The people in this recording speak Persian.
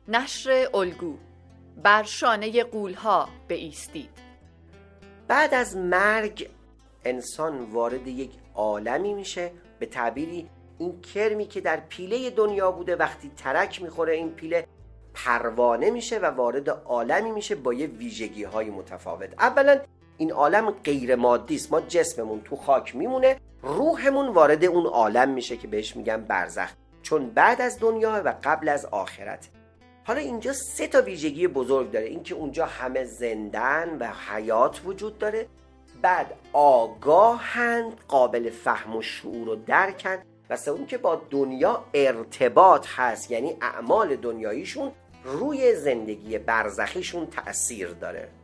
نشر الگو: بر شانه غول‌ها بایستید. بعد از مرگ انسان وارد یک عالمی میشه، به تعبیری این کرمی که در پیله دنیا بوده وقتی ترک میخوره این پیله پروانه میشه و وارد عالمی میشه با یه ویژگی های متفاوت. اولا این عالم غیر مادی است، ما جسممون تو خاک میمونه، روحمون وارد اون عالم میشه که بهش میگن برزخ، چون بعد از دنیا و قبل از آخرت. حالا اینجا 3 ویژگی بزرگ داره، این که اونجا همه زندن و حیات وجود داره، بعد آگاهند، قابل فهم و شعور و درکن، و اون که با دنیا ارتباط هست، یعنی اعمال دنیاییشون روی زندگی برزخیشون تأثیر داره.